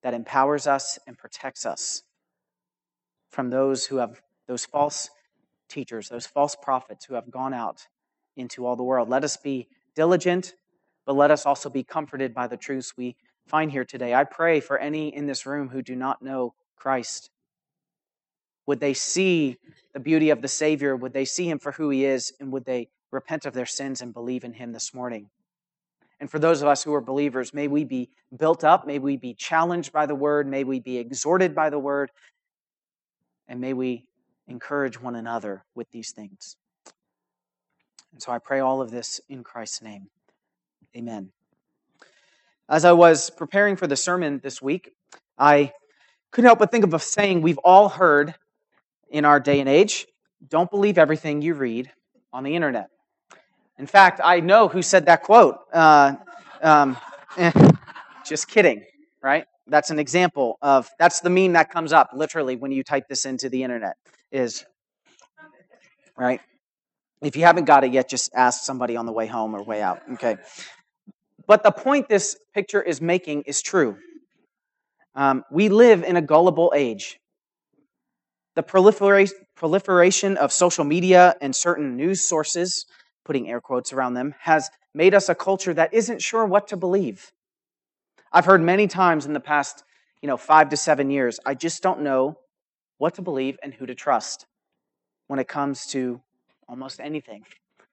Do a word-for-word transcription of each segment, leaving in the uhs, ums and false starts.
that empowers us and protects us from those who have, those false teachers, those false prophets who have gone out into all the world. Let us be diligent, but let us also be comforted by the truths we find here today. I pray for any in this room who do not know Christ. Would they see the beauty of the Savior? Would they see him for who he is? And would they repent of their sins and believe in him this morning? And for those of us who are believers, may we be built up, may we be challenged by the word, may we be exhorted by the word, and may we encourage one another with these things. And so I pray all of this in Christ's name. Amen. As I was preparing for the sermon this week, I couldn't help but think of a saying we've all heard in our day and age: don't believe everything you read on the internet. In fact, I know who said that quote. Uh, um, eh, just kidding, right? That's an example of, that's the meme that comes up literally when you type this into the internet is, right? If you haven't got it yet, just ask somebody on the way home or way out, okay? But the point this picture is making is true. Um, we live in a gullible age. The proliferation proliferation of social media and certain news sources, putting air quotes around them, has made us a culture that isn't sure what to believe. I've heard many times in the past, you know, five to seven years, I just don't know what to believe and who to trust when it comes to almost anything.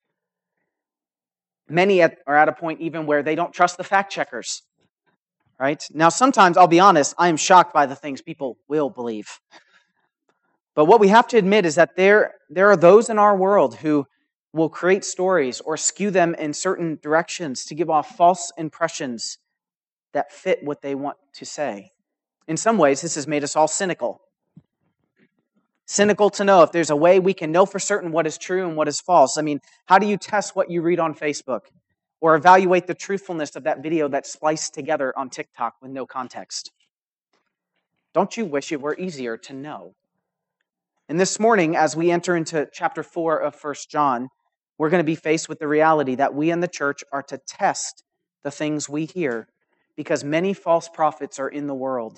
Many at, are at a point even where they don't trust the fact checkers, right? Now, sometimes, I'll be honest, I am shocked by the things people will believe. But what we have to admit is that there, there are those in our world who will create stories or skew them in certain directions to give off false impressions that fit what they want to say. In some ways, this has made us all cynical. Cynical to know if there's a way we can know for certain what is true and what is false. I mean, how do you test what you read on Facebook? Or evaluate the truthfulness of that video that's spliced together on TikTok with no context? Don't you wish it were easier to know? And this morning, as we enter into chapter four of First John, we're going to be faced with the reality that we in the church are to test the things we hear, because many false prophets are in the world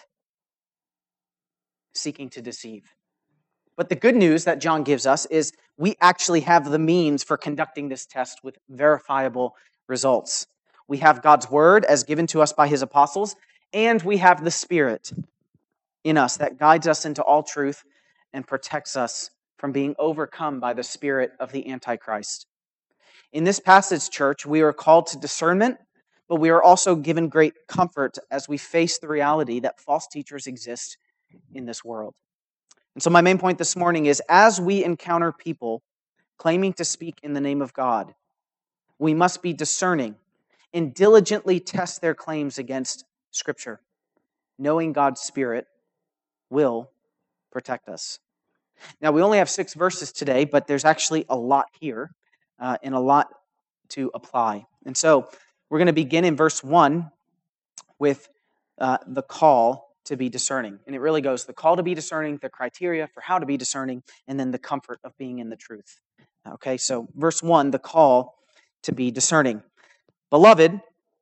seeking to deceive. But the good news that John gives us is we actually have the means for conducting this test with verifiable results. We have God's word as given to us by his apostles, and we have the Spirit in us that guides us into all truth and protects us from being overcome by the spirit of the Antichrist. In this passage, church, we are called to discernment, but we are also given great comfort as we face the reality that false teachers exist in this world. And so my main point this morning is, as we encounter people claiming to speak in the name of God, we must be discerning and diligently test their claims against Scripture, knowing God's Spirit will protect us. Now, we only have six verses today, but there's actually a lot here uh, and a lot to apply. And so we're going to begin in verse one with uh, the call to be discerning. And it really goes the call to be discerning, the criteria for how to be discerning, and then the comfort of being in the truth. Okay, so verse one, the call to be discerning. Beloved,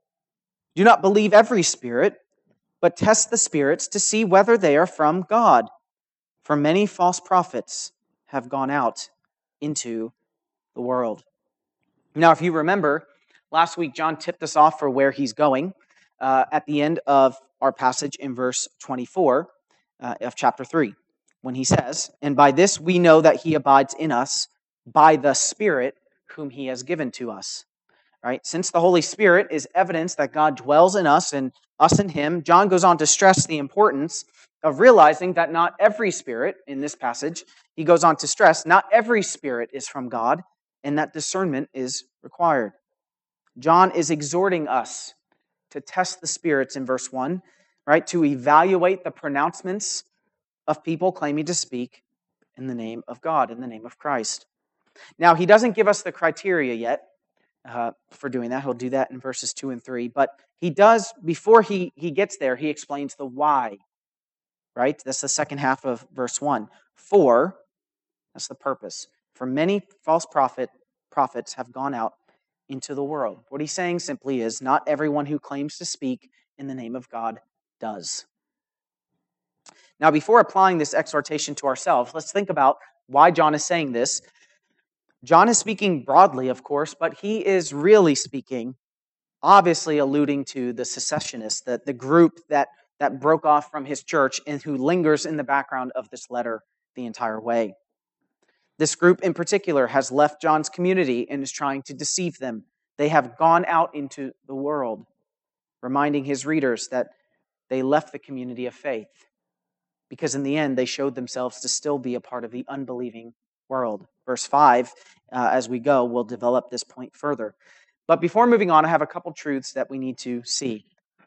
do not believe every spirit, but test the spirits to see whether they are from God. For many false prophets have gone out into the world. Now, if you remember, last week John tipped us off for where he's going uh, at the end of our passage in verse twenty-four uh, of chapter three, when he says, "And by this we know that he abides in us by the Spirit whom he has given to us." Right? Since the Holy Spirit is evidence that God dwells in us and us in him, John goes on to stress the importance of realizing that not every spirit, in this passage, he goes on to stress, not every spirit is from God, and that discernment is required. John is exhorting us to test the spirits in verse one, right? To evaluate the pronouncements of people claiming to speak in the name of God, in the name of Christ. Now, he doesn't give us the criteria yet uh, for doing that. He'll do that in verses two and three, but he does, before he, he gets there, he explains the why. Right? That's the second half of verse one. For, that's the purpose. For many false prophet prophets have gone out into the world. What he's saying simply is, not everyone who claims to speak in the name of God does. Now, before applying this exhortation to ourselves, let's think about why John is saying this. John is speaking broadly, of course, but he is really speaking, obviously alluding to the secessionists, the, the group that, that broke off from his church and who lingers in the background of this letter the entire way. This group in particular has left John's community and is trying to deceive them. They have gone out into the world, reminding his readers that they left the community of faith, because in the end they showed themselves to still be a part of the unbelieving world. Verse five, uh, as we go, we'll develop this point further. But before moving on, I have a couple truths that we need to see.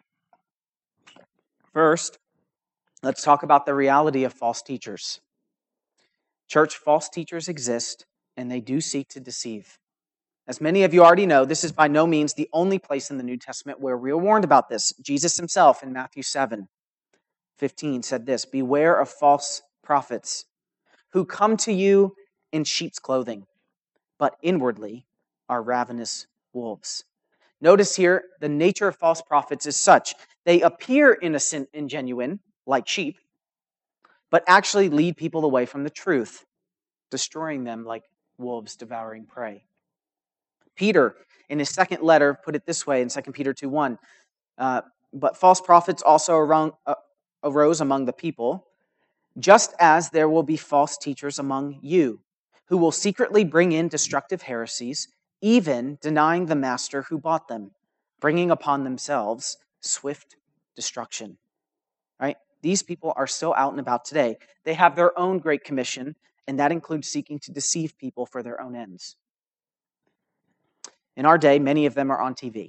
First, let's talk about the reality of false teachers. Church, false teachers exist, and they do seek to deceive. As many of you already know, this is by no means the only place in the New Testament where we are warned about this. Jesus himself in Matthew seven fifteen said this, "Beware of false prophets who come to you in sheep's clothing, but inwardly are ravenous wolves." Notice here, the nature of false prophets is such. They appear innocent and genuine, like sheep, but actually lead people away from the truth, destroying them like wolves devouring prey. Peter, in his second letter, put it this way in Second Peter two one, uh, "But false prophets also around, uh, arose among the people, just as there will be false teachers among you, who will secretly bring in destructive heresies, even denying the master who bought them, bringing upon themselves swift destruction." Right? These people are still out and about today. They have their own great commission, and that includes seeking to deceive people for their own ends. In our day, many of them are on T V.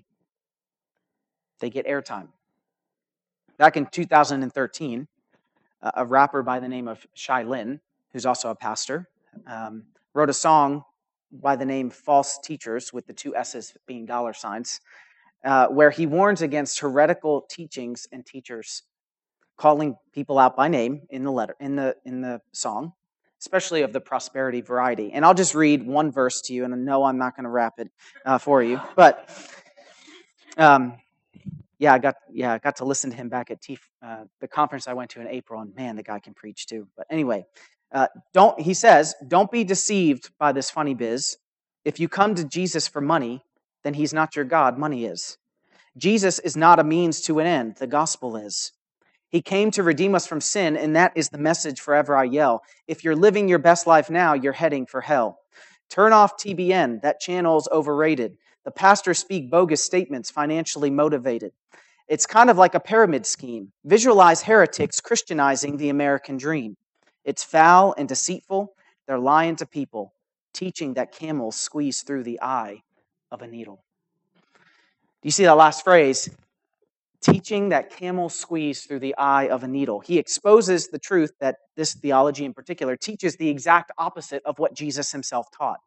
They get airtime. Back in two thousand thirteen, a rapper by the name of Shai Lin, who's also a pastor, um, wrote a song by the name False Teachers, with the two S's being dollar signs, uh, where he warns against heretical teachings and teachers, calling people out by name in the letter, in the in the song, especially of the prosperity variety. And I'll just read one verse to you, and I know I'm not going to rap it uh, for you, but um, yeah, I got yeah I got to listen to him back at T, uh, the conference I went to in April, and man, the guy can preach too. But anyway, uh, don't he says, "Don't be deceived by this funny biz. If you come to Jesus for money, then he's not your God. Money is. Jesus is not a means to an end. The gospel is. He came to redeem us from sin, and that is the message forever I yell. If you're living your best life now, you're heading for hell. Turn off T B N. That channel's overrated. The pastors speak bogus statements, financially motivated. It's kind of like a pyramid scheme. Visualize heretics Christianizing the American dream. It's foul and deceitful. They're lying to people, teaching that camels squeeze through the eye of a needle." Do you see that last phrase? Teaching that camels squeeze through the eye of a needle. He exposes the truth that this theology in particular teaches the exact opposite of what Jesus himself taught.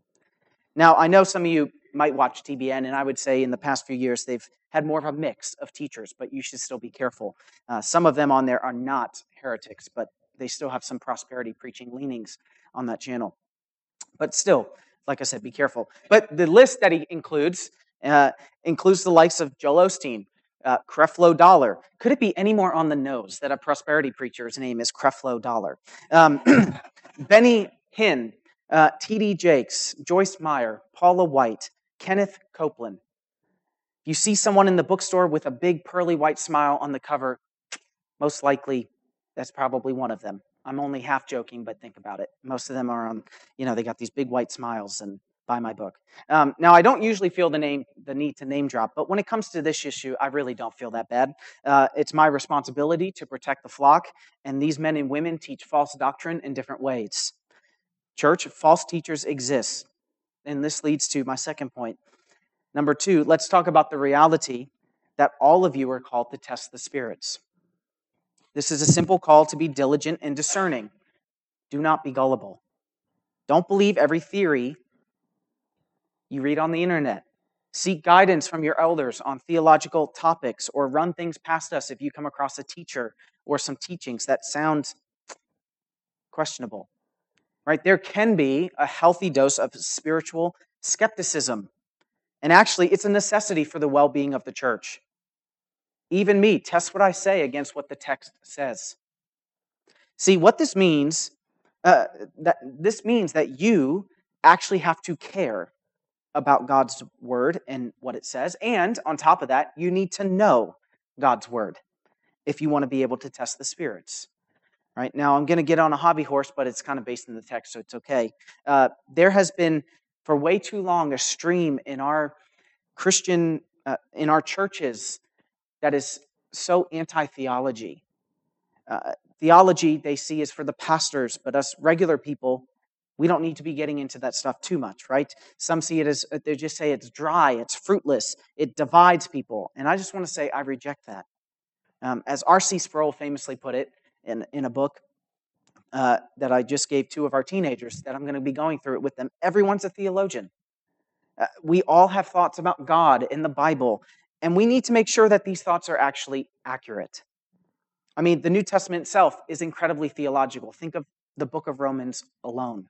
Now, I know some of you might watch T B N, and I would say in the past few years they've had more of a mix of teachers, but you should still be careful. Uh, some of them on there are not heretics, but they still have some prosperity preaching leanings on that channel. But still, like I said, be careful. But the list that he includes uh, includes the likes of Joel Osteen, uh, Creflo Dollar. Could it be any more on the nose that a prosperity preacher's name is Creflo Dollar? Um, Benny Hinn, uh, T D Jakes, Joyce Meyer, Paula White, Kenneth Copeland. You see someone in the bookstore with a big pearly white smile on the cover, most likely that's probably one of them. I'm only half joking, but think about it. Most of them are on, you know, they got these big white smiles and buy my book. Um, now, I don't usually feel the name, the need to name drop, but when it comes to this issue, I really don't feel that bad. Uh, it's my responsibility to protect the flock, and these men and women teach false doctrine in different ways. Church, false teachers exist, and this leads to my second point. Number two, let's talk about the reality that all of you are called to test the spirits. This is a simple call to be diligent and discerning. Do not be gullible. Don't believe every theory you read on the internet. Seek guidance from your elders on theological topics, or run things past us if you come across a teacher or some teachings that sound questionable. Right? There can be a healthy dose of spiritual skepticism. And actually, it's a necessity for the well-being of the church. Even me, test what I say against what the text says. See, what this means, uh, that this means that you actually have to care about God's word and what it says. And on top of that, you need to know God's word if you want to be able to test the spirits. Right now, I'm going to get on a hobby horse, but it's kind of based in the text, so it's okay. Uh, there has been, for way too long, a stream in our Christian, uh, in our churches that is so anti-theology. Uh, theology they see is for the pastors, but us regular people, we don't need to be getting into that stuff too much, right? Some see it as, they just say it's dry, it's fruitless, it divides people. And I just want to say I reject that. Um, as R C Sproul famously put it in, in a book uh, that I just gave two of our teenagers, that I'm going to be going through it with them, everyone's a theologian. Uh, we all have thoughts about God in the Bible, and we need to make sure that these thoughts are actually accurate. I mean, the New Testament itself is incredibly theological. Think of the book of Romans alone.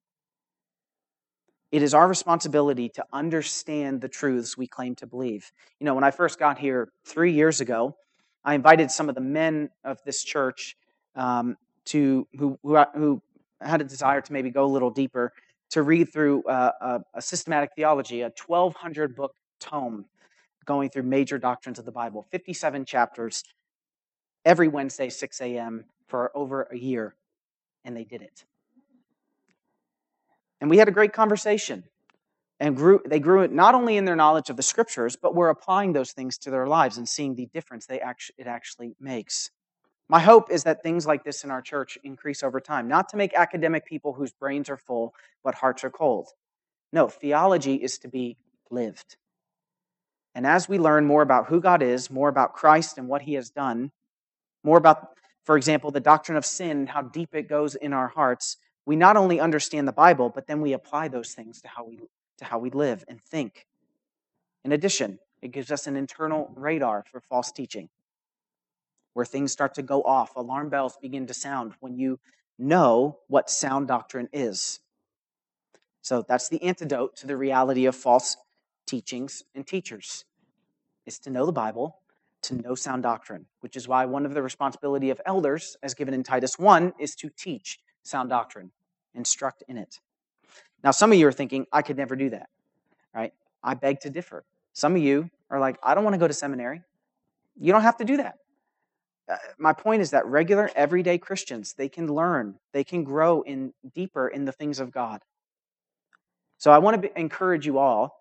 It is our responsibility to understand the truths we claim to believe. You know, when I first got here three years ago, I invited some of the men of this church um, to who, who who had a desire to maybe go a little deeper, to read through uh, a, a systematic theology, a twelve hundred book tome going through major doctrines of the Bible, fifty-seven chapters, every Wednesday, six a.m. for over a year, and they did it. And we had a great conversation, and grew. They grew not only in their knowledge of the Scriptures, but were applying those things to their lives and seeing the difference they actually, it actually makes. My hope is that things like this in our church increase over time, not to make academic people whose brains are full but hearts are cold. No, theology is to be lived. And as we learn more about who God is, more about Christ and what He has done, more about, for example, the doctrine of sin, how deep it goes in our hearts, we not only understand the Bible, but then we apply those things to how we, to how we live and think. In addition, it gives us an internal radar for false teaching, where things start to go off, alarm bells begin to sound when you know what sound doctrine is. So that's the antidote to the reality of false teachings and teachers, is to know the Bible, to know sound doctrine, which is why one of the responsibility of elders, as given in Titus one, is to teach sound doctrine, instruct in it. Now, some of you are thinking, I could never do that, right? I beg to differ. Some of you are like, I don't want to go to seminary. You don't have to do that. Uh, my point is that regular, everyday Christians, they can learn, they can grow in deeper in the things of God. So I want to be, encourage you all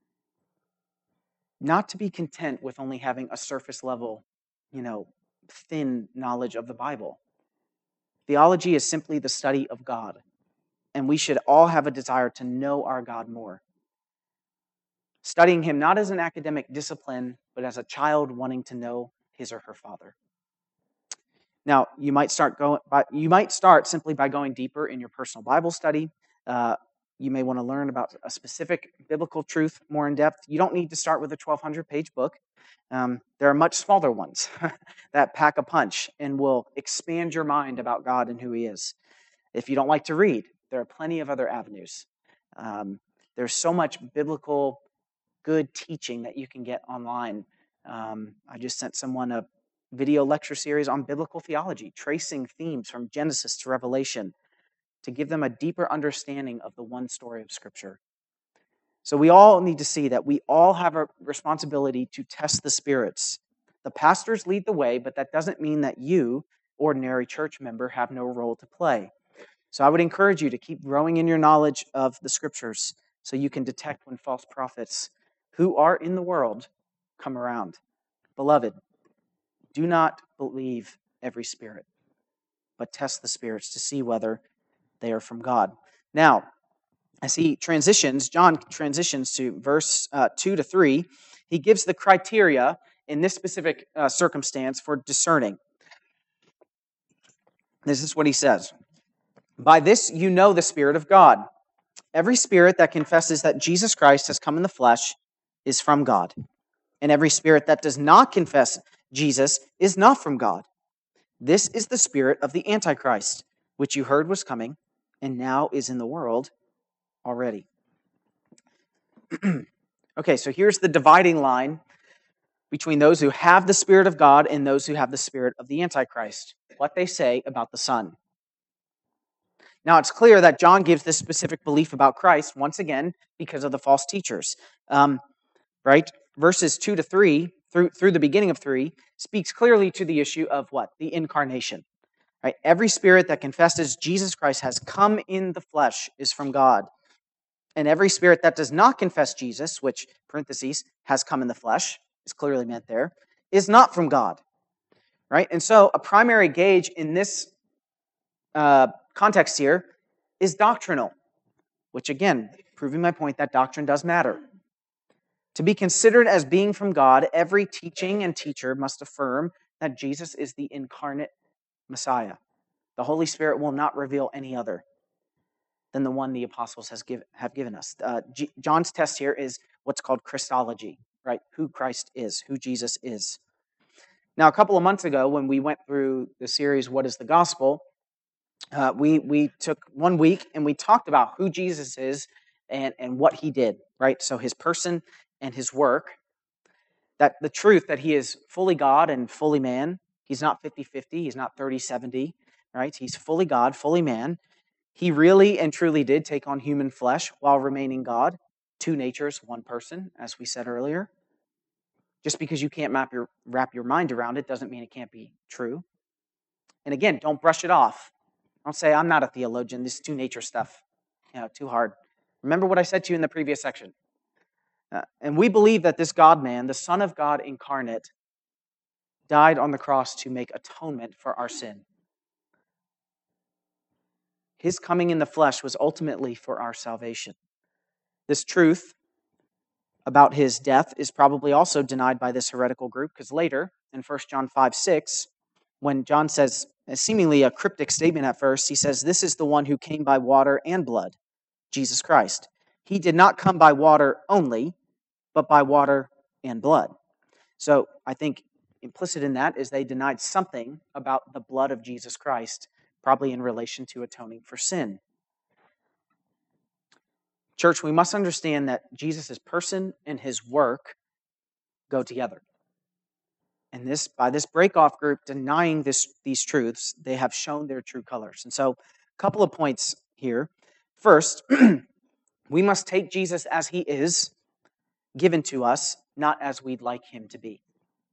not to be content with only having a surface level, you know, thin knowledge of the Bible. Theology is simply the study of God, and we should all have a desire to know our God more. Studying Him not as an academic discipline, but as a child wanting to know his or her Father. Now, you might start going. By, you might start simply by going deeper in your personal Bible study. Uh, you may want to learn about a specific biblical truth more in depth. You don't need to start with a twelve hundred page book. Um, there are much smaller ones that pack a punch and will expand your mind about God and who He is. If you don't like to read, there are plenty of other avenues. Um, there's so much biblical good teaching that you can get online. Um, I just sent someone a video lecture series on biblical theology, tracing themes from Genesis to Revelation to give them a deeper understanding of the one story of Scripture. So we all need to see that we all have a responsibility to test the spirits. The pastors lead the way, but that doesn't mean that you, ordinary church member, have no role to play. So I would encourage you to keep growing in your knowledge of the Scriptures so you can detect when false prophets who are in the world come around. Beloved, do not believe every spirit, but test the spirits to see whether they are from God. Now, as he transitions, John transitions to verse uh, two to three. He gives the criteria in this specific uh, circumstance for discerning. This is what he says. By this you know the Spirit of God. Every spirit that confesses that Jesus Christ has come in the flesh is from God. And every spirit that does not confess Jesus is not from God. This is the spirit of the Antichrist, which you heard was coming, and now is in the world already. Okay, so here's the dividing line between those who have the Spirit of God and those who have the spirit of the Antichrist, what they say about the Son. Now, it's clear that John gives this specific belief about Christ, once again, because of the false teachers. Um, right? Verses two to three, through, through the beginning of three, speaks clearly to the issue of what? The incarnation. Right? Every spirit that confesses Jesus Christ has come in the flesh is from God. And every spirit that does not confess Jesus, which, parentheses, has come in the flesh, is clearly meant there, is not from God. Right? And so a primary gauge in this uh, context here is doctrinal, which again, proving my point that doctrine does matter. To be considered as being from God, every teaching and teacher must affirm that Jesus is the incarnate Messiah. The Holy Spirit will not reveal any other than the one the apostles has give, have given us. Uh, G, John's test here is what's called Christology, right? Who Christ is, who Jesus is. Now, a couple of months ago, when we went through the series, What is the Gospel? Uh, we, we took one week and we talked about who Jesus is and, and what he did, right? So his person and his work, that the truth that he is fully God and fully man. He's not fifty-fifty, he's not thirty seventy, right? He's fully God, fully man. He really and truly did take on human flesh while remaining God. Two natures, one person, as we said earlier. Just because you can't map your, wrap your mind around it doesn't mean it can't be true. And again, don't brush it off. Don't say, I'm not a theologian, this is two nature stuff, you know, too hard. Remember what I said to you in the previous section. Uh, and we believe that this God-man, the Son of God incarnate, died on the cross to make atonement for our sin. His coming in the flesh was ultimately for our salvation. This truth about his death is probably also denied by this heretical group, because later, in First John five six, when John says, seemingly a cryptic statement at first, he says, this is the one who came by water and blood, Jesus Christ. He did not come by water only, but by water and blood. So I think implicit in that is they denied something about the blood of Jesus Christ, probably in relation to atoning for sin. Church, we must understand that Jesus' person and his work go together. And this, by this break-off group denying this, these truths, they have shown their true colors. And so, a couple of points here. First, we must take Jesus as he is, given to us, not as we'd like him to be.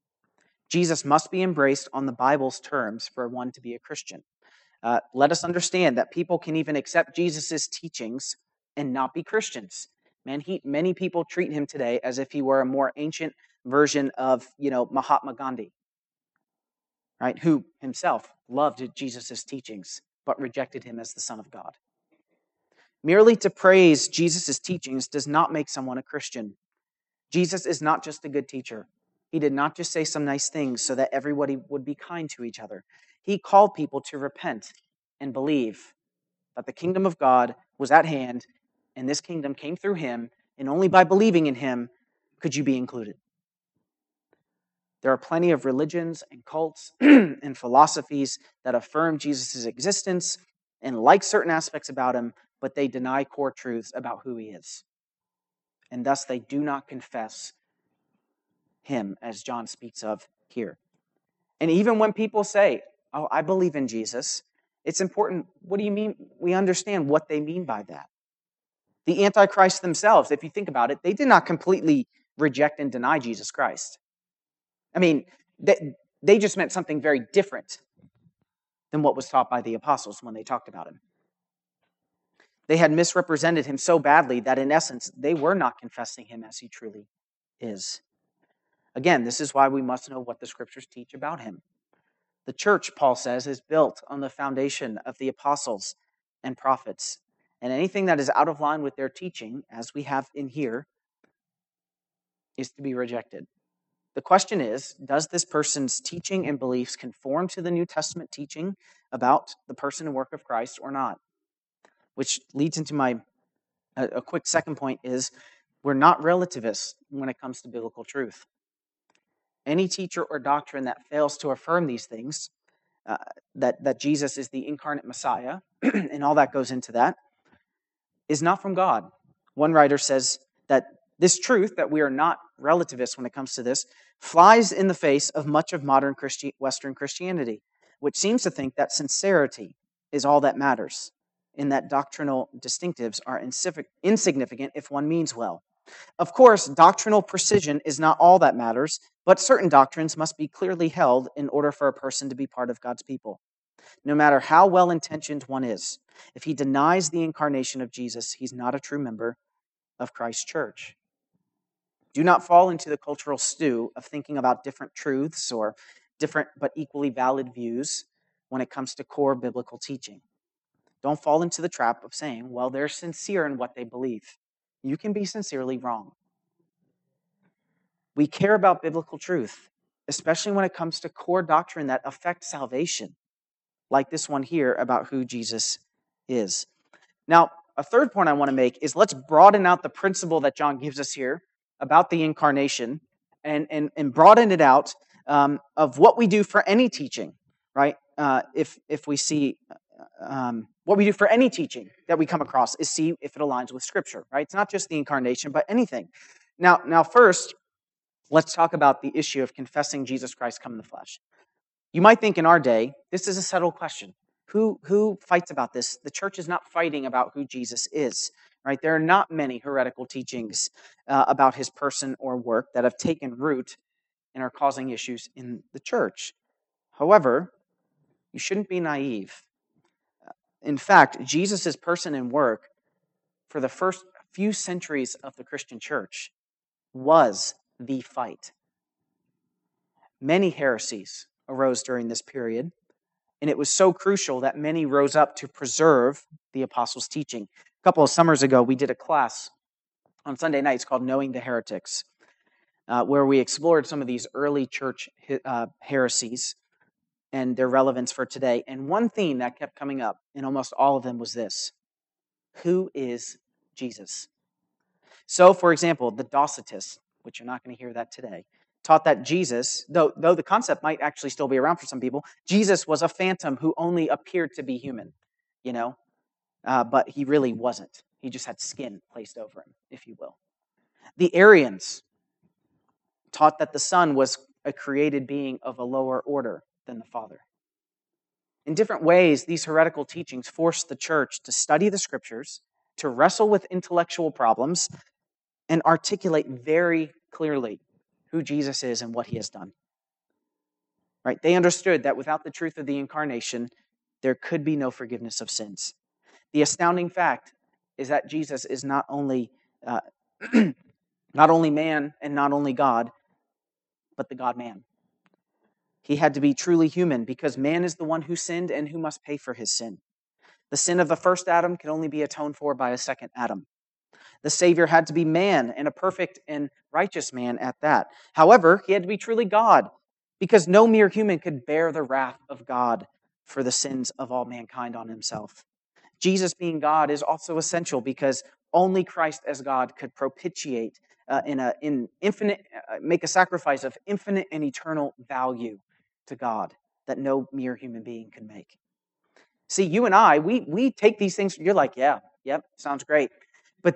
Jesus must be embraced on the Bible's terms for one to be a Christian. Uh, let us understand that people can even accept Jesus' teachings and not be Christians. Man, he, many people treat him today as if he were a more ancient version of, you know, Mahatma Gandhi, right? Who himself loved Jesus' teachings, but rejected him as the Son of God. Merely to praise Jesus' teachings does not make someone a Christian. Jesus is not just a good teacher. He did not just say some nice things so that everybody would be kind to each other. He called people to repent and believe that the kingdom of God was at hand, and this kingdom came through him, and only by believing in him could you be included. There are plenty of religions and cults and philosophies that affirm Jesus' existence and like certain aspects about him, but they deny core truths about who he is. And thus they do not confess him, as John speaks of here. And even when people say, oh, I believe in Jesus, it's important, what do you mean? We understand what they mean by that. The Antichrist themselves, if you think about it, they did not completely reject and deny Jesus Christ. I mean, they, they just meant something very different than what was taught by the apostles when they talked about him. They had misrepresented him so badly that in essence, they were not confessing him as he truly is. Again, this is why we must know what the scriptures teach about him. The church, Paul says, is built on the foundation of the apostles and prophets. And anything that is out of line with their teaching, as we have in here, is to be rejected. The question is, does this person's teaching and beliefs conform to the New Testament teaching about the person and work of Christ or not? Which leads into my, a, a quick second point is, we're not relativists when it comes to biblical truth. Any teacher or doctrine that fails to affirm these things, uh, that, that Jesus is the incarnate Messiah, and all that goes into that, is not from God. One writer says that This truth, that we are not relativists when it comes to this, flies in the face of much of modern Christi- Western Christianity, which seems to think that sincerity is all that matters, and that doctrinal distinctives are insignificant if one means well. Of course, doctrinal precision is not all that matters, but certain doctrines must be clearly held in order for a person to be part of God's people. No matter how well-intentioned one is, if he denies the incarnation of Jesus, he's not a true member of Christ's church. Do not fall into the cultural stew of thinking about different truths or different but equally valid views when it comes to core biblical teaching. Don't fall into the trap of saying, well, they're sincere in what they believe. You can be sincerely wrong. We care about biblical truth, especially when it comes to core doctrine that affects salvation, like this one here about who Jesus is. Now, a third point I want to make is let's broaden out the principle that John gives us here about the incarnation and, and, and broaden it out um, of what we do for any teaching, right? Uh, if, if we see um, what we do for any teaching that we come across is see if it aligns with Scripture, right? It's not just the incarnation, but anything. Now, now first, let's talk about the issue of confessing Jesus Christ come in the flesh. You might think in our day, this is a settled question. Who, who fights about this? The church is not fighting about who Jesus is, right? There are not many heretical teachings uh, about his person or work that have taken root and are causing issues in the church. However, you shouldn't be naive. In fact, Jesus' person and work for the first few centuries of the Christian church was the fight. Many heresies arose during this period, and it was so crucial that many rose up to preserve the apostles' teaching. A couple of summers ago, we did a class on Sunday nights called Knowing the Heretics, uh, where we explored some of these early church uh, heresies and their relevance for today. And one theme that kept coming up in almost all of them was this: who is Jesus? So, for example, the Docetists, which you're not going to hear that today, taught that Jesus, though, though the concept might actually still be around for some people, Jesus was a phantom who only appeared to be human, you know, uh, but he really wasn't. He just had skin placed over him, if you will. The Arians taught that the Son was a created being of a lower order than the Father. In different ways, these heretical teachings forced the church to study the Scriptures, to wrestle with intellectual problems, and articulate very clearly who Jesus is and what he has done. Right? They understood that without the truth of the incarnation, there could be no forgiveness of sins. The astounding fact is that Jesus is not only uh, not only man and not only God, but the God-man. He had to be truly human because man is the one who sinned and who must pay for his sin. The sin of the first Adam can only be atoned for by a second Adam. The Savior had to be man, and a perfect and righteous man at that. However, he had to be truly God, because no mere human could bear the wrath of God for the sins of all mankind on himself. Jesus being God is also essential because only Christ as God could propitiate uh, in a in infinite, uh, make a sacrifice of infinite and eternal value to God that no mere human being can make. See, you and I, we we take these things. You're like, yeah, yep, sounds great. But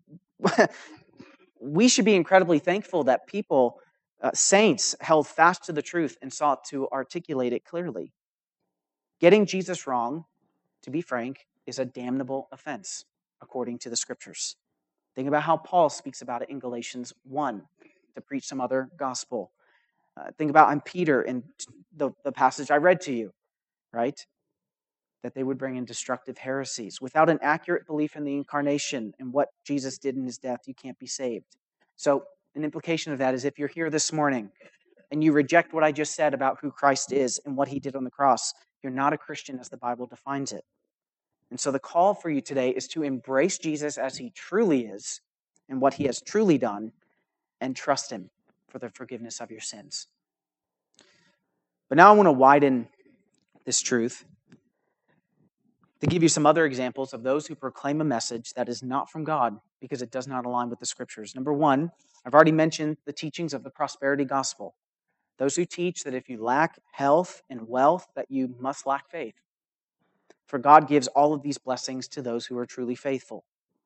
we should be incredibly thankful that people, uh, saints, held fast to the truth and sought to articulate it clearly. Getting Jesus wrong, to be frank, is a damnable offense, according to the Scriptures. Think about how Paul speaks about it in Galatians one, to preach some other gospel. Uh, think about I'm Peter in the, the passage I read to you, right? That they would bring in destructive heresies. Without an accurate belief in the incarnation and what Jesus did in his death, you can't be saved. So an implication of that is if you're here this morning and you reject what I just said about who Christ is and what he did on the cross, you're not a Christian as the Bible defines it. And so the call for you today is to embrace Jesus as he truly is and what he has truly done, and trust him for the forgiveness of your sins. But now I want to widen this truth to give you some other examples of those who proclaim a message that is not from God because it does not align with the Scriptures. Number one, I've already mentioned the teachings of the prosperity gospel. Those who teach that if you lack health and wealth, that you must lack faith. For God gives all of these blessings to those who are truly faithful.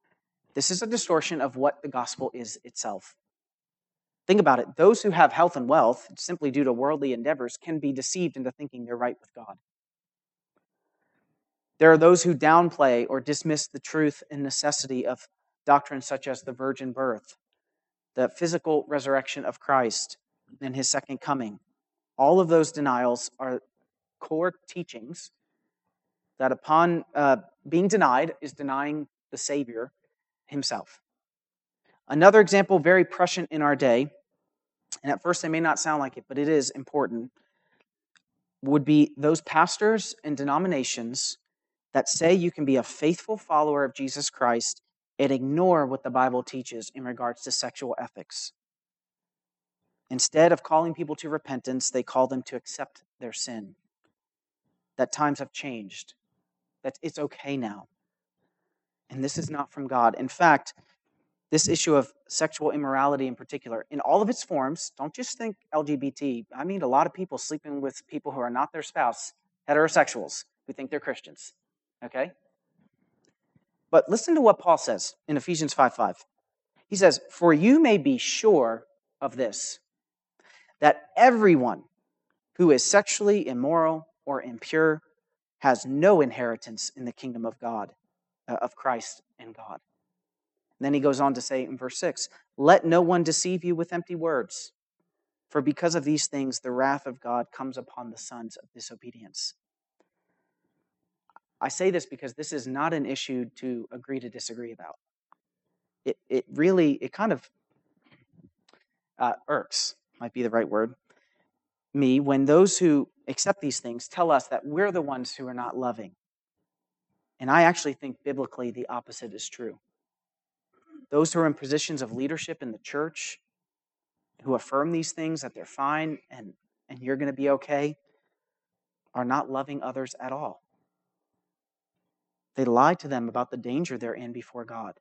This is a distortion of what the gospel is itself. Think about it. Those who have health and wealth, simply due to worldly endeavors, can be deceived into thinking they're right with God. There are those who downplay or dismiss the truth and necessity of doctrines such as the virgin birth, the physical resurrection of Christ, and his second coming. All of those denials are core teachings that upon uh, being denied is denying the Savior himself. Another example, very prescient in our day, and at first it may not sound like it, but it is important, would be those pastors and denominations that say you can be a faithful follower of Jesus Christ and ignore what the Bible teaches in regards to sexual ethics. Instead of calling people to repentance, they call them to accept their sin. That times have changed. That it's okay now. And this is not from God. In fact, this issue of sexual immorality in particular, in all of its forms, don't just think L G B T. I mean, a lot of people sleeping with people who are not their spouse, heterosexuals, who think they're Christians. Okay? But listen to what Paul says in Ephesians five five. He says, "For you may be sure of this, that everyone who is sexually immoral or impure has no inheritance in the kingdom of God, uh, of Christ and God." And then he goes on to say in verse six, "Let no one deceive you with empty words, for because of these things the wrath of God comes upon the sons of disobedience." I say this because this is not an issue to agree to disagree about. It, it really, it kind of uh, irks, might be the right word, me when those who accept these things tell us that we're the ones who are not loving. And I actually think biblically the opposite is true. Those who are in positions of leadership in the church, who affirm these things, that they're fine and, and you're going to be okay, are not loving others at all. They lie to them about the danger they're in before God.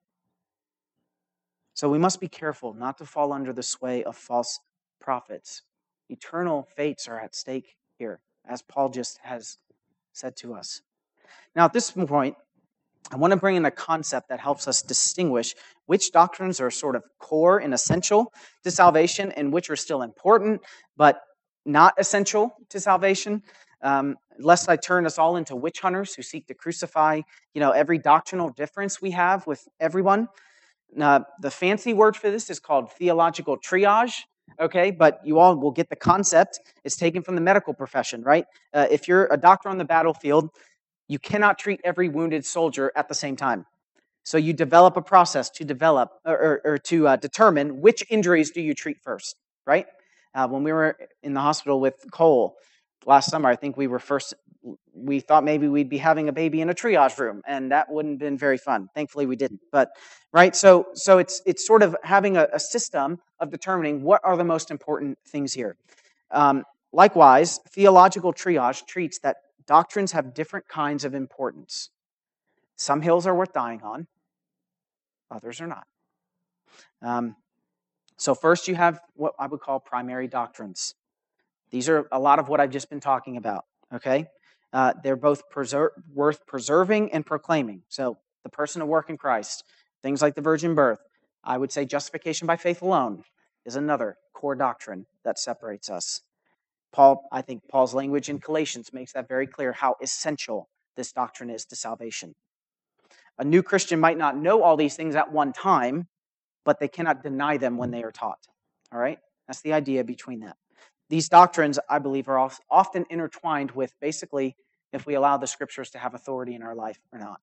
So we must be careful not to fall under the sway of false prophets. Eternal fates are at stake here, as Paul just has said to us. Now, at this point, I want to bring in a concept that helps us distinguish which doctrines are sort of core and essential to salvation and which are still important but not essential to salvation. Um, lest I turn us all into witch hunters who seek to crucify, you know, every doctrinal difference we have with everyone. Uh, the fancy word for this is called theological triage, okay? But you all will get the concept. It's taken from the medical profession, right? Uh, if you're a doctor on the battlefield, you cannot treat every wounded soldier at the same time. So you develop a process to develop or, or, or to uh, determine which injuries do you treat first, right? Uh, when we were in the hospital with Cole last summer, I think we were first, we thought maybe we'd be having a baby in a triage room, and that wouldn't have been very fun. Thankfully, we didn't. But, right, so so it's it's sort of having a, a system of determining what are the most important things here. Um, likewise, theological triage treats that doctrines have different kinds of importance. Some hills are worth dying on, others are not. Um, so first you have what I would call primary doctrines. These are a lot of what I've just been talking about, okay? Uh, they're both preser- worth preserving and proclaiming. So the person of work in Christ, things like the virgin birth, I would say justification by faith alone is another core doctrine that separates us. Paul, I think Paul's language in Galatians makes that very clear how essential this doctrine is to salvation. A new Christian might not know all these things at one time, but they cannot deny them when they are taught. All right? That's the idea between that. These doctrines, I believe, are often intertwined with basically if we allow the scriptures to have authority in our life or not.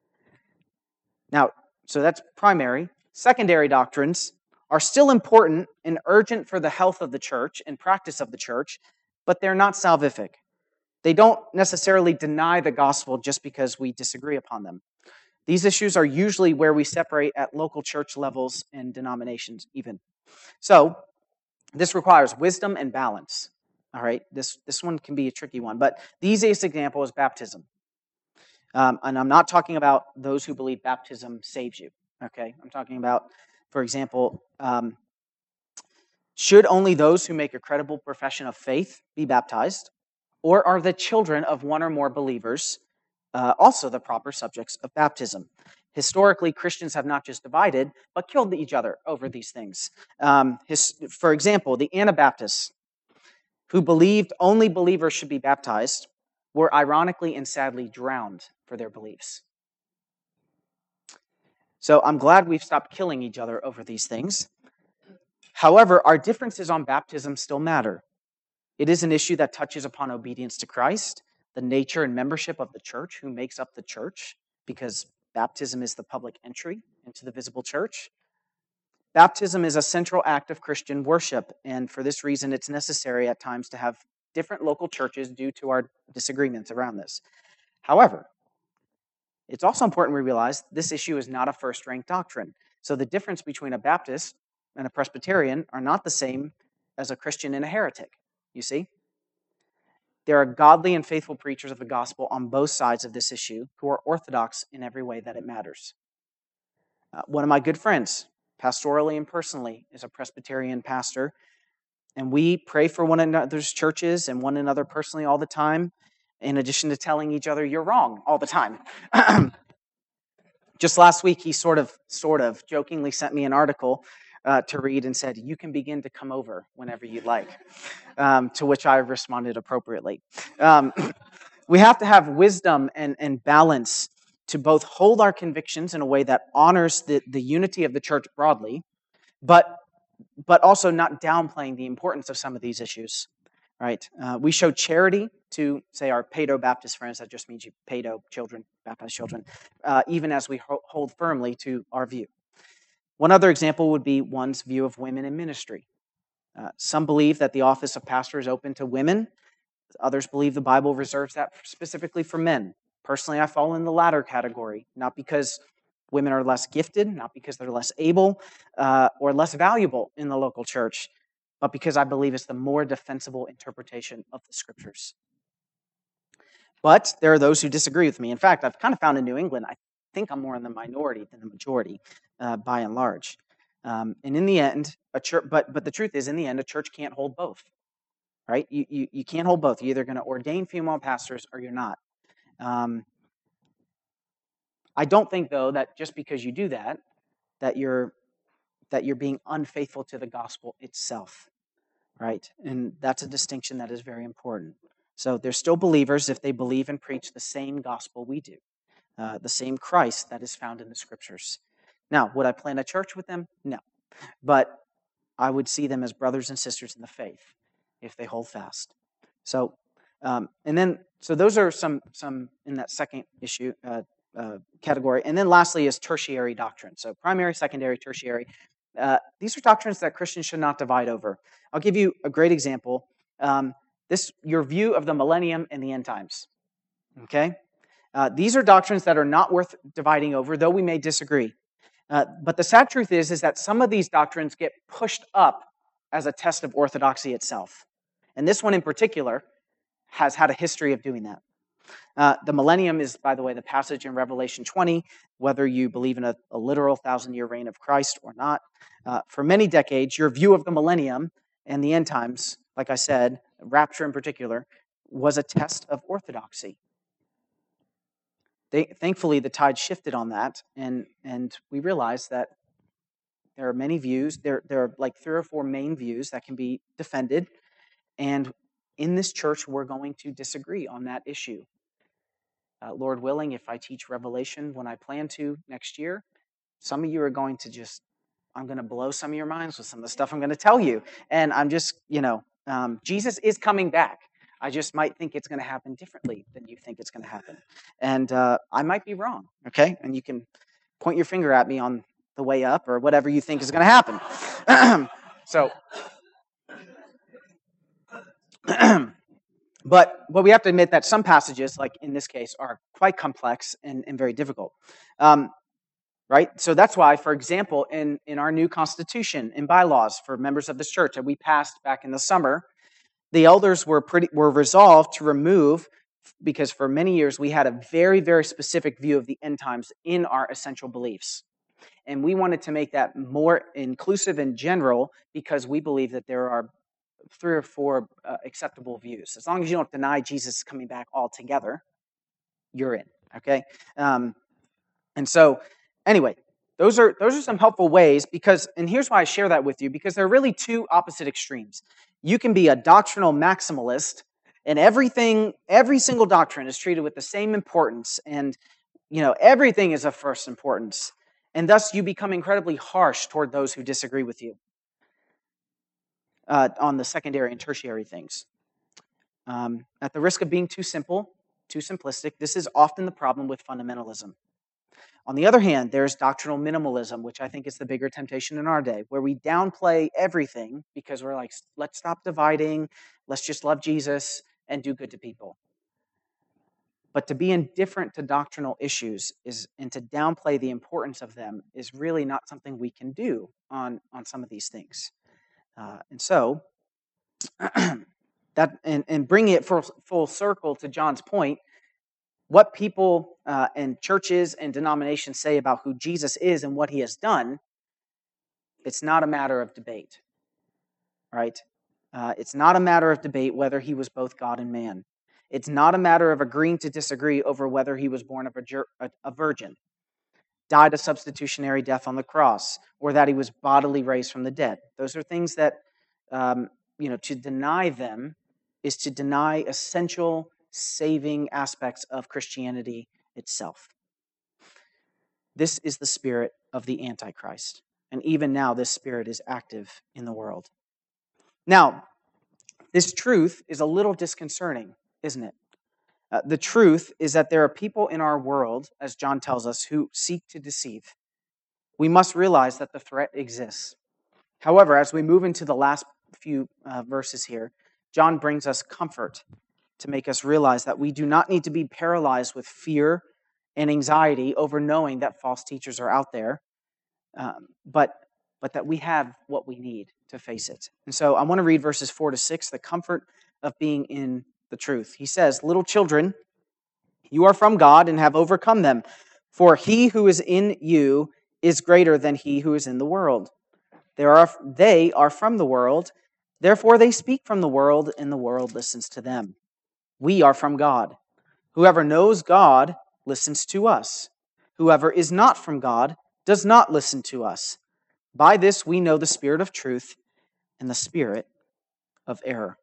Now, so that's primary. Secondary doctrines are still important and urgent for the health of the church and practice of the church, but they're not salvific. They don't necessarily deny the gospel just because we disagree upon them. These issues are usually where we separate at local church levels and denominations even. So, this requires wisdom and balance. All right, this, this one can be a tricky one, but the easiest example is baptism. Um, and I'm not talking about those who believe baptism saves you, okay? I'm talking about, for example, um, should only those who make a credible profession of faith be baptized? Or are the children of one or more believers uh, also the proper subjects of baptism? Historically, Christians have not just divided, but killed each other over these things. Um, his, for example, the Anabaptists, who believed only believers should be baptized, were ironically and sadly drowned for their beliefs. So I'm glad we've stopped killing each other over these things. However, our differences on baptism still matter. It is an issue that touches upon obedience to Christ, the nature and membership of the church, who makes up the church, because baptism is the public entry into the visible church. Baptism is a central act of Christian worship, and for this reason, it's necessary at times to have different local churches due to our disagreements around this. However, it's also important we realize this issue is not a first-rank doctrine. So the difference between a Baptist and a Presbyterian are not the same as a Christian and a heretic, you see? There are godly and faithful preachers of the gospel on both sides of this issue who are orthodox in every way that it matters. Uh, one of my good friends, pastorally and personally, is a Presbyterian pastor, and we pray for one another's churches and one another personally all the time, in addition to telling each other you're wrong all the time. Just last week, he sort of, sort of jokingly sent me an article uh, to read and said, "You can begin to come over whenever you like," um, to which I responded appropriately. Um, we have to have wisdom and, and balance to both hold our convictions in a way that honors the, the unity of the church broadly, but, but also not downplaying the importance of some of these issues. Right? Uh, we show charity to, say, our Paedo-Baptist friends. That just means you Paedo children, baptized children, uh, even as we ho- hold firmly to our view. One other example would be one's view of women in ministry. Uh, some believe that the office of pastor is open to women. Others believe the Bible reserves that specifically for men. Personally, I fall in the latter category, not because women are less gifted, not because they're less able uh, or less valuable in the local church, but because I believe it's the more defensible interpretation of the Scriptures. But there are those who disagree with me. In fact, I've kind of found in New England, I think I'm more in the minority than the majority, uh, by and large. Um, and in the end, a church. But but the truth is, in the end, a church can't hold both. Right? You you, you can't hold both. You're either going to ordain female pastors or you're not. Um, I don't think, though, that just because you do that, that you're that you're being unfaithful to the gospel itself. Right? And that's a distinction that is very important. So they're still believers if they believe and preach the same gospel we do, uh, the same Christ that is found in the Scriptures. Now, would I plant a church with them? No. But I would see them as brothers and sisters in the faith if they hold fast. So, um, and then, so those are some, some in that second issue uh, uh, category. And then lastly is tertiary doctrine. So primary, secondary, tertiary. Uh, these are doctrines that Christians should not divide over. I'll give you a great example. Um, this, your view of the millennium and the end times. Okay? Uh, these are doctrines that are not worth dividing over, though we may disagree. Uh, but the sad truth is, is that some of these doctrines get pushed up as a test of orthodoxy itself. And this one in particular has had a history of doing that. Uh, the millennium is, by the way, the passage in Revelation twenty, whether you believe in a, a literal thousand-year reign of Christ or not. Uh, for many decades, your view of the millennium and the end times, like I said, rapture in particular, was a test of orthodoxy. They, thankfully, the tide shifted on that, and, and we realized that there are many views. There, there are like three or four main views that can be defended, and in this church, we're going to disagree on that issue. Uh, Lord willing, if I teach Revelation when I plan to next year, some of you are going to just, I'm going to blow some of your minds with some of the stuff I'm going to tell you. And I'm just, you know, um, Jesus is coming back. I just might think it's going to happen differently than you think it's going to happen. And uh, I might be wrong, okay? And you can point your finger at me on the way up or whatever you think is going to happen. so, but, but we have to admit that some passages, like in this case, are quite complex and, and very difficult. Um, right? So that's why, for example, in, in our new constitution and bylaws for members of this church that we passed back in the summer, the elders were pretty were resolved to remove, because for many years we had a very, very specific view of the end times in our essential beliefs. And we wanted to make that more inclusive and general because we believe that there are three or four uh, acceptable views. As long as you don't deny Jesus coming back altogether, you're in, okay? Um, and so Anyway, those are those are some helpful ways because, and here's why I share that with you, because there are really two opposite extremes. You can be a doctrinal maximalist, and everything, every single doctrine is treated with the same importance, and you know everything is of first importance, and thus you become incredibly harsh toward those who disagree with you uh, on the secondary and tertiary things. Um, at the risk of being too simple, too simplistic, this is often the problem with fundamentalism. On the other hand, there's doctrinal minimalism, which I think is the bigger temptation in our day, where we downplay everything because we're like, let's stop dividing, let's just love Jesus and do good to people. But to be indifferent to doctrinal issues is, and to downplay the importance of them is really not something we can do on, on some of these things. Uh, and so, that and, and bringing it full, full circle to John's point, what people uh, and churches and denominations say about who Jesus is and what he has done, it's not a matter of debate, right? Uh, it's not a matter of debate whether he was both God and man. It's not a matter of agreeing to disagree over whether he was born of a, a virgin, died a substitutionary death on the cross, or that he was bodily raised from the dead. Those are things that, um, you know, to deny them is to deny essential saving aspects of Christianity itself. This is the spirit of the Antichrist. And even now, this spirit is active in the world. Now, this truth is a little disconcerting, isn't it? Uh, the truth is that there are people in our world, as John tells us, who seek to deceive. We must realize that the threat exists. However, as we move into the last few uh, verses here, John brings us comfort to make us realize that we do not need to be paralyzed with fear and anxiety over knowing that false teachers are out there, um, but, but that we have what we need to face it. And so I want to read verses four to six, the comfort of being in the truth. He says, "Little children, you are from God and have overcome them, for he who is in you is greater than he who is in the world. They are, they are from the world, therefore they speak from the world, and the world listens to them. We are from God. Whoever knows God listens to us. Whoever is not from God does not listen to us. By this we know the spirit of truth and the spirit of error."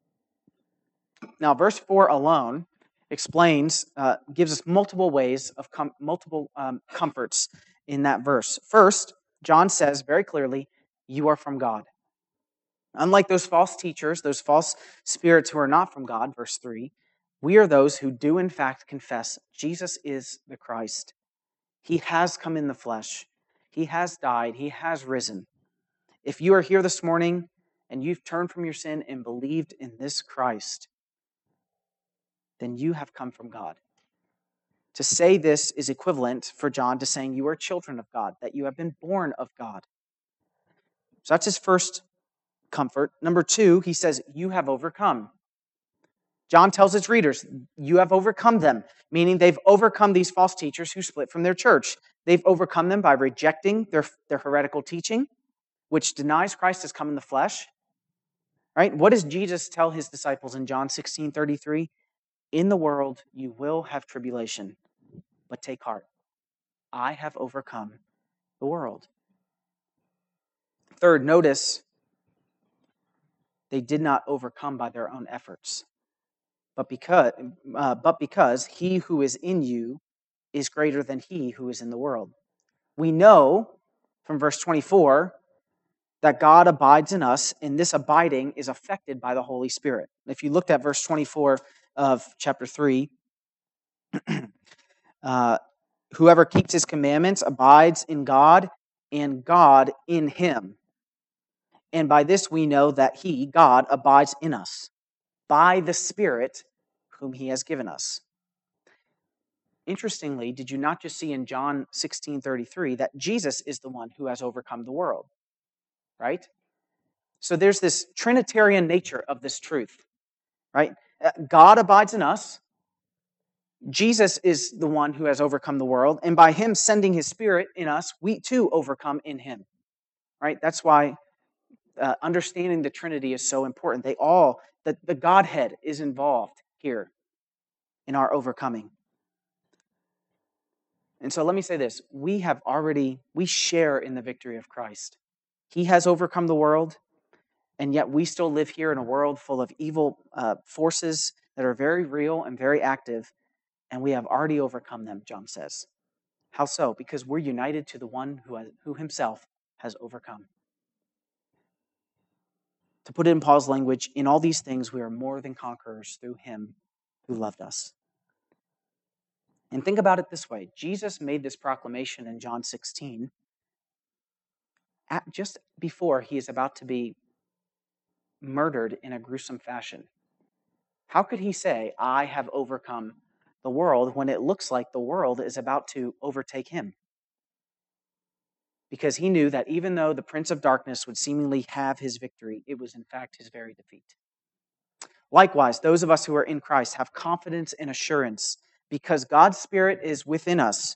Now, verse four alone explains, uh, gives us multiple ways of com- multiple um, comforts in that verse. First, John says very clearly, you are from God. Unlike those false teachers, those false spirits who are not from God, verse three, we are those who do in fact confess Jesus is the Christ. He has come in the flesh. He has died. He has risen. If you are here this morning and you've turned from your sin and believed in this Christ, then you have come from God. To say this is equivalent for John to saying you are children of God, that you have been born of God. So that's his first comfort. Number two, he says, you have overcome. John tells his readers, you have overcome them, meaning they've overcome these false teachers who split from their church. They've overcome them by rejecting their, their heretical teaching, which denies Christ has come in the flesh. Right? What does Jesus tell his disciples in John sixteen thirty-three? In the world you will have tribulation, but take heart. I have overcome the world. Third, notice they did not overcome by their own efforts, but because, uh, but because he who is in you is greater than he who is in the world. We know from verse twenty-four that God abides in us, and this abiding is affected by the Holy Spirit. If you looked at verse twenty-four of chapter three, uh, whoever keeps his commandments abides in God, and God in him. And by this we know that he, God, abides in us, by the Spirit whom he has given us. Interestingly, did you not just see in John sixteen thirty-three that Jesus is the one who has overcome the world? Right? So there's this Trinitarian nature of this truth. Right? God abides in us. Jesus is the one who has overcome the world. And by him sending his Spirit in us, we too overcome in him. Right? That's why uh, understanding the Trinity is so important. They all, the, the Godhead is involved here in our overcoming. And so let me say this. We have already, we share in the victory of Christ. He has overcome the world, and yet we still live here in a world full of evil uh, forces that are very real and very active, and we have already overcome them, John says. How so? Because we're united to the one who, has, who himself has overcome. To put it in Paul's language, in all these things we are more than conquerors through him who loved us. And think about it this way. Jesus made this proclamation in John sixteen at, just before he is about to be murdered in a gruesome fashion. How could he say, I have overcome the world, when it looks like the world is about to overtake him? Because he knew that even though the prince of darkness would seemingly have his victory, it was in fact his very defeat. Likewise, those of us who are in Christ have confidence and assurance because God's Spirit is within us,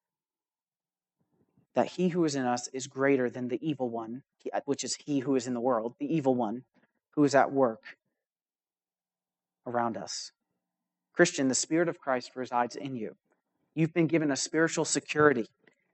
that he who is in us is greater than the evil one, which is he who is in the world, the evil one who is at work around us. Christian, the Spirit of Christ resides in you. You've been given a spiritual security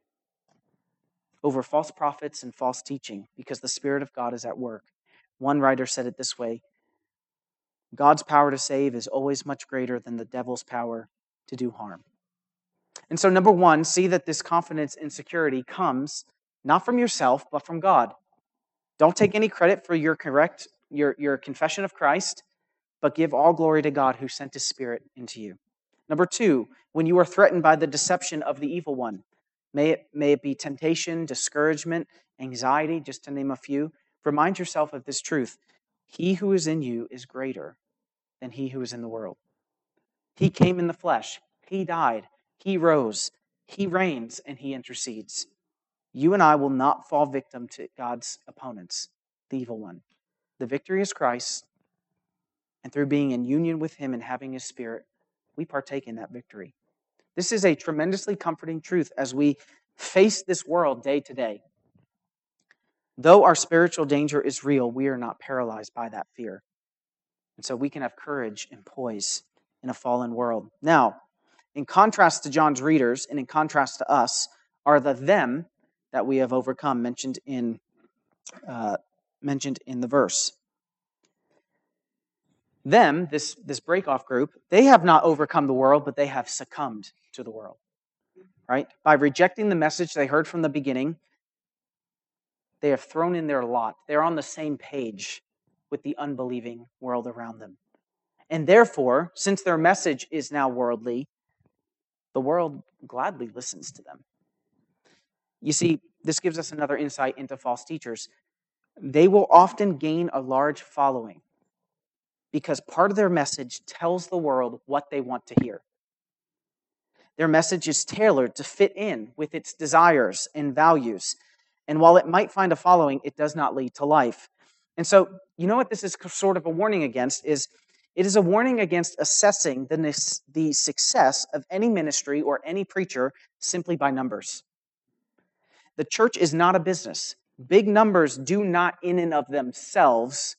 over false prophets and false teaching because the Spirit of God is at work. One writer said it this way: God's power to save is always much greater than the devil's power to do harm. And so, number one, see that this confidence and security comes not from yourself, but from God. Don't take any credit for your correct, your, your confession of Christ, but give all glory to God who sent his Spirit into you. Number two, when you are threatened by the deception of the evil one, may it, may it be temptation, discouragement, anxiety, just to name a few, remind yourself of this truth. He who is in you is greater than he who is in the world. He came in the flesh. He died. He rose. He reigns, and he intercedes. You and I will not fall victim to God's opponents, the evil one. The victory is Christ, and through being in union with him and having his Spirit, we partake in that victory. This is a tremendously comforting truth as we face this world day to day. Though our spiritual danger is real, we are not paralyzed by that fear. And so we can have courage and poise in a fallen world. Now, in contrast to John's readers and in contrast to us are the them that we have overcome mentioned in, uh, mentioned in the verse. Them, this, this break-off group, they have not overcome the world, but they have succumbed to the world. Right? By rejecting the message they heard from the beginning, they have thrown in their lot. They're on the same page with the unbelieving world around them. And therefore, since their message is now worldly, the world gladly listens to them. You see, this gives us another insight into false teachers. They will often gain a large following because part of their message tells the world what they want to hear. Their message is tailored to fit in with its desires and values. And while it might find a following, it does not lead to life. And so, you know what this is sort of a warning against is it is a warning against assessing the, the success of any ministry or any preacher simply by numbers. The church is not a business. Big numbers do not in and of themselves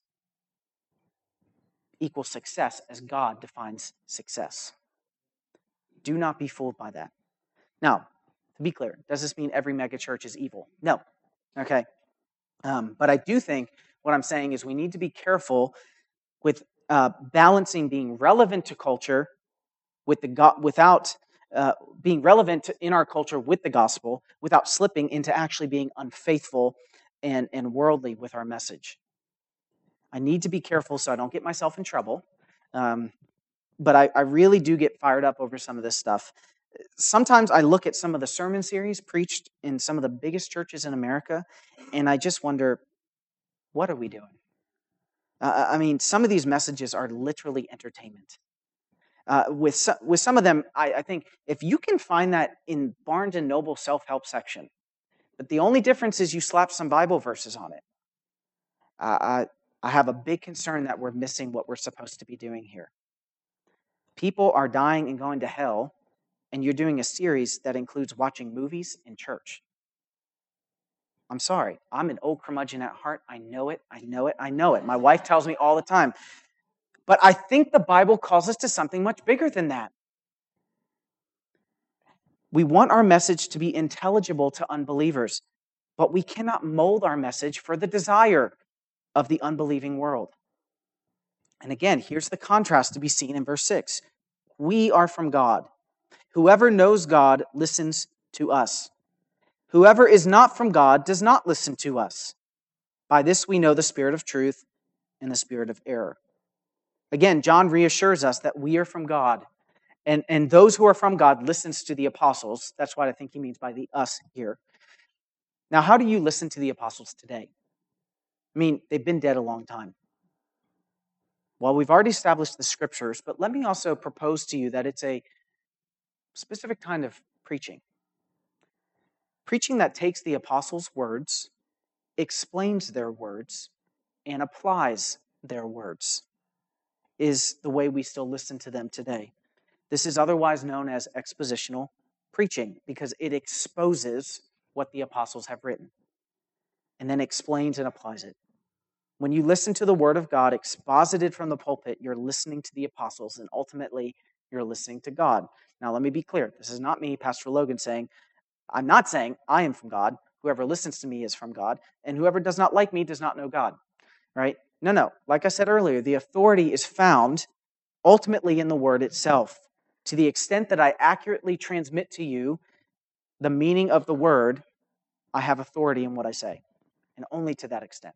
equal success as God defines success. Do not be fooled by that. Now, to be clear, does this mean every megachurch is evil? No. Okay. Um, but I do think what I'm saying is we need to be careful with uh, balancing being relevant to culture with the go- without uh, being relevant to, in our culture with the gospel, without slipping into actually being unfaithful and, and worldly with our message. I need to be careful so I don't get myself in trouble. Um, but I, I really do get fired up over some of this stuff. Sometimes I look at some of the sermon series preached in some of the biggest churches in America, and I just wonder, what are we doing? Uh, I mean, some of these messages are literally entertainment. Uh, with, some, with some of them, I, I think if you can find that in Barnes and Noble self-help section, but the only difference is you slap some Bible verses on it. Uh, I, I have a big concern that we're missing what we're supposed to be doing here. People are dying and going to hell, and you're doing a series that includes watching movies in church. I'm sorry. I'm an old curmudgeon at heart. I know it. I know it. I know it. My wife tells me all the time. But I think the Bible calls us to something much bigger than that. We want our message to be intelligible to unbelievers, but we cannot mold our message for the desire of the unbelieving world. And again, here's the contrast to be seen in verse six. We are from God. Whoever knows God listens to us. Whoever is not from God does not listen to us. By this we know the spirit of truth and the spirit of error. Again, John reassures us that we are from God. And, and those who are from God listens to the apostles. That's what I think he means by the us here. Now, how do you listen to the apostles today? I mean, they've been dead a long time. Well, we've already established the scriptures, but let me also propose to you that it's a specific kind of preaching. Preaching that takes the apostles' words, explains their words, and applies their words is the way we still listen to them today. This is otherwise known as expositional preaching because it exposes what the apostles have written and then explains and applies it. When you listen to the word of God exposited from the pulpit, you're listening to the apostles and ultimately you're listening to God. Now, let me be clear. This is not me, Pastor Logan, saying, I'm not saying I am from God. Whoever listens to me is from God, and whoever does not like me does not know God, right? No, no. Like I said earlier, the authority is found ultimately in the word itself. To the extent that I accurately transmit to you the meaning of the word, I have authority in what I say, and only to that extent.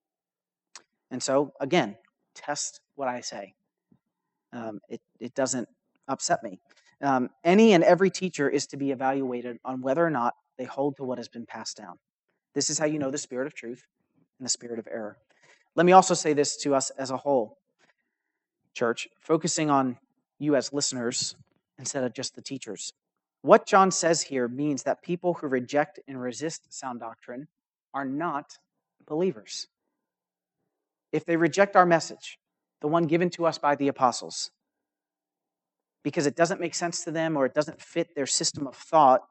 And so, again, test what I say. Um, it, it doesn't upset me. Um, any and every teacher is to be evaluated on whether or not they hold to what has been passed down. This is how you know the spirit of truth and the spirit of error. Let me also say this to us as a whole, church, focusing on you as listeners instead of just the teachers. What John says here means that people who reject and resist sound doctrine are not believers. If they reject our message, the one given to us by the apostles, because it doesn't make sense to them or it doesn't fit their system of thought,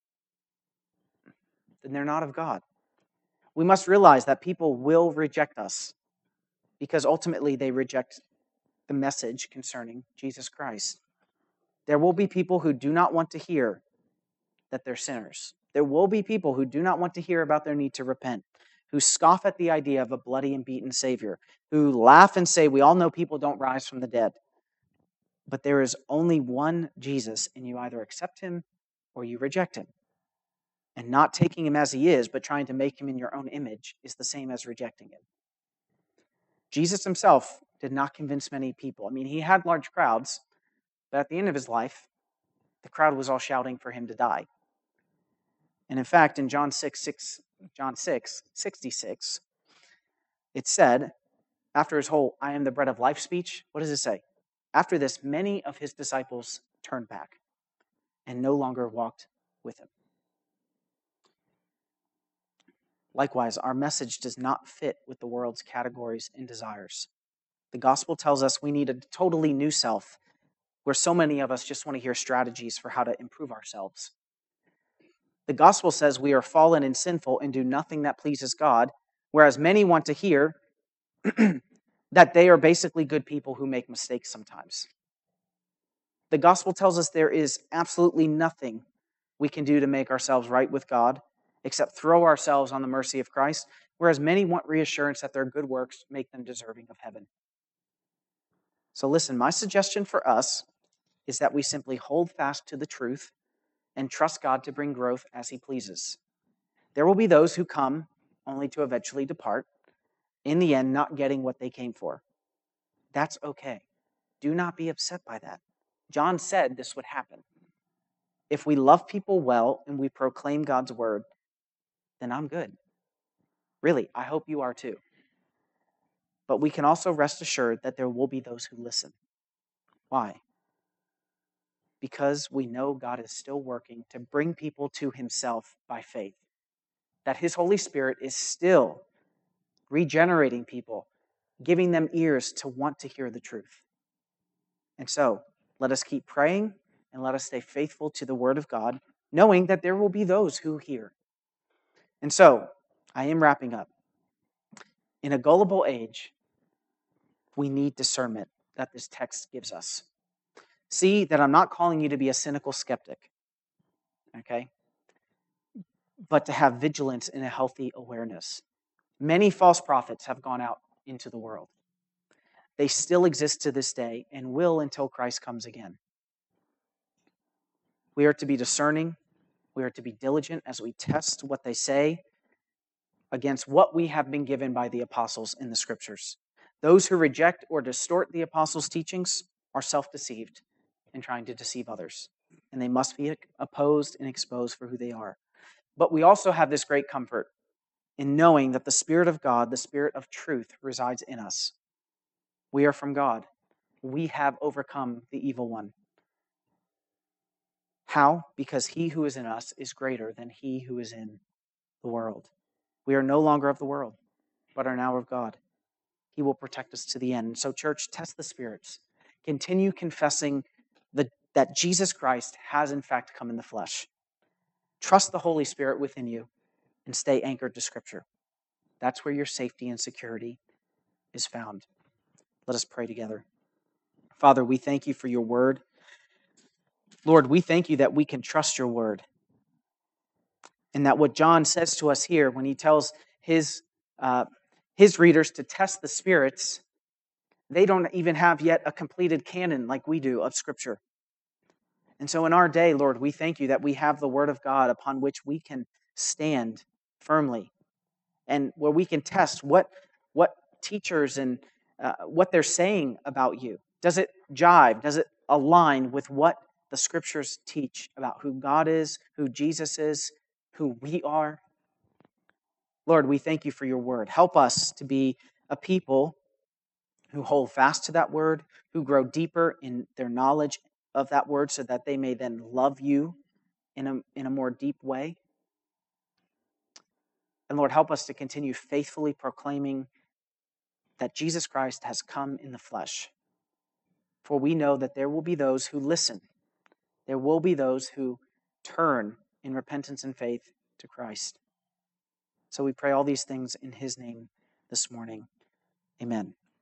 then they're not of God. We must realize that people will reject us because ultimately they reject the message concerning Jesus Christ. There will be people who do not want to hear that they're sinners. There will be people who do not want to hear about their need to repent, who scoff at the idea of a bloody and beaten Savior, who laugh and say, we all know people don't rise from the dead. But there is only one Jesus, and you either accept him or you reject him. And not taking him as he is, but trying to make him in your own image is the same as rejecting him. Jesus himself did not convince many people. I mean, he had large crowds, but at the end of his life, the crowd was all shouting for him to die. And in fact, in John six, six, John six, sixty-six, it said, after his whole I am the bread of life speech, what does it say? After this, many of his disciples turned back and no longer walked with him. Likewise, our message does not fit with the world's categories and desires. The gospel tells us we need a totally new self, where so many of us just want to hear strategies for how to improve ourselves. The gospel says we are fallen and sinful and do nothing that pleases God, whereas many want to hear that they are basically good people who make mistakes sometimes. The gospel tells us there is absolutely nothing we can do to make ourselves right with God except throw ourselves on the mercy of Christ, whereas many want reassurance that their good works make them deserving of heaven. So listen, my suggestion for us is that we simply hold fast to the truth and trust God to bring growth as he pleases. There will be those who come only to eventually depart, in the end not getting what they came for. That's okay. Do not be upset by that. John said this would happen. If we love people well and we proclaim God's word, then I'm good. Really, I hope you are too. But we can also rest assured that there will be those who listen. Why? Because we know God is still working to bring people to himself by faith. That his Holy Spirit is still regenerating people, giving them ears to want to hear the truth. And so, let us keep praying and let us stay faithful to the word of God, knowing that there will be those who hear. And so, I am wrapping up. In a gullible age, we need discernment that this text gives us. See that I'm not calling you to be a cynical skeptic. okay? But to have vigilance and a healthy awareness. Many false prophets have gone out into the world. They still exist to this day and will until Christ comes again. We are to be discerning. We are to be diligent as we test what they say against what we have been given by the apostles in the Scriptures. Those who reject or distort the apostles' teachings are self-deceived and trying to deceive others, and they must be opposed and exposed for who they are. But we also have this great comfort in knowing that the Spirit of God, the Spirit of truth, resides in us. We are from God. We have overcome the evil one. How? Because he who is in us is greater than he who is in the world. We are no longer of the world, but are now of God. He will protect us to the end. So, church, test the spirits. Continue confessing the, that Jesus Christ has in fact come in the flesh. Trust the Holy Spirit within you and stay anchored to Scripture. That's where your safety and security is found. Let us pray together. Father, we thank you for your word. Lord, we thank you that we can trust your word. And that what John says to us here when he tells his, uh, his readers to test the spirits, they don't even have yet a completed canon like we do of Scripture. And so in our day, Lord, we thank you that we have the Word of God upon which we can stand firmly and where we can test what, what teachers and uh, what they're saying about you. Does it jive? Does it align with what the Scriptures teach about who God is, who Jesus is, who we are? Lord, we thank you for your word. Help us to be a people who hold fast to that word, who grow deeper in their knowledge of that word so that they may then love you in a, in a more deep way. And Lord, help us to continue faithfully proclaiming that Jesus Christ has come in the flesh. For we know that there will be those who listen. There will be those who turn in repentance and faith to Christ. So we pray all these things in his name this morning. Amen.